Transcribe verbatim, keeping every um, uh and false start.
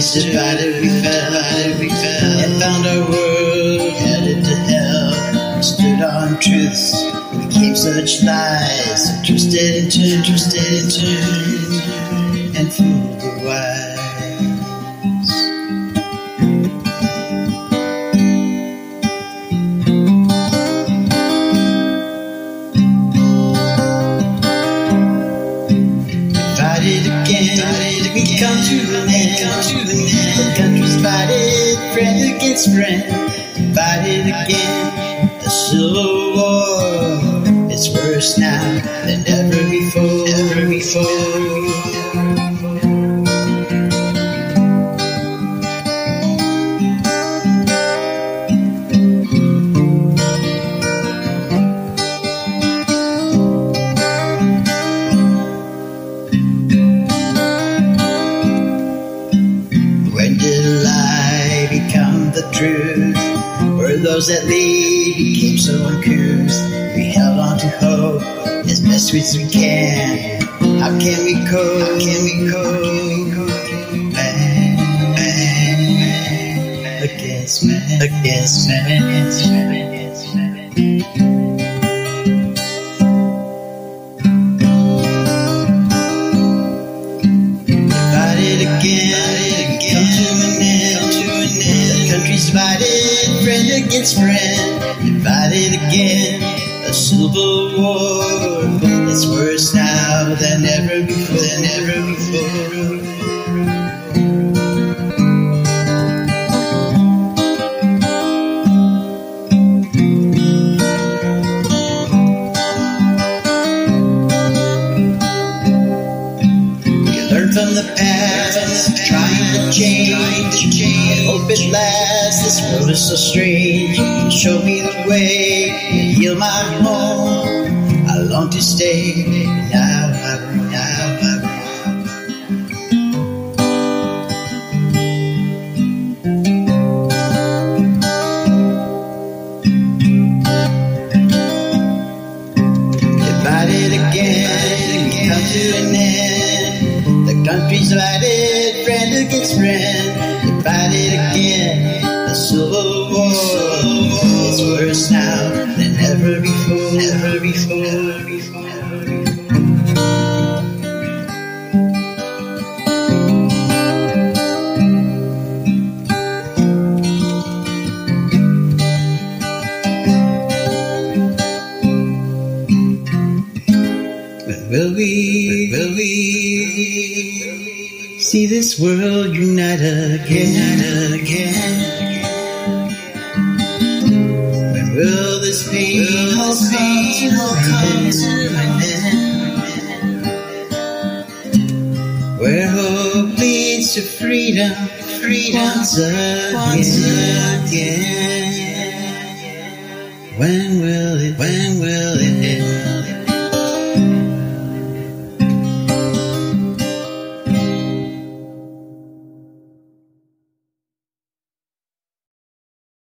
divided we fell, divided we fell, and found our world headed to hell. We stood on truths, became such lies, so twisted and turned, twisted and turned, and fooled the wise. We come to an end, come to an end. The country's divided, friend against friend, divided again. The Civil War, it's worse now than ever before, ever before. The truth, where those that lead became so uncouth. We held on to hope as best as we can. How can we cope? How can we cope? Man, man, man, against man, against man, against man, against man. Divided again, come to an end, come to an end. Countries divided, friend against friend, divided again. A civil war, it's worse now than ever before, than ever before. From the past, trying to change, and hope it lasts. This world is so strange. Show me the way, heal my home. I long to stay. Now, now, now, divided again, come to an end. Countries divided, friend against friend, divided again. The Civil War, it's worse now than ever before, ever before, before. When will we, when will we see this world unite again, unite again? When will this pain all come to an end? Where hope leads to freedom, freedom once again. When will it, when will it end?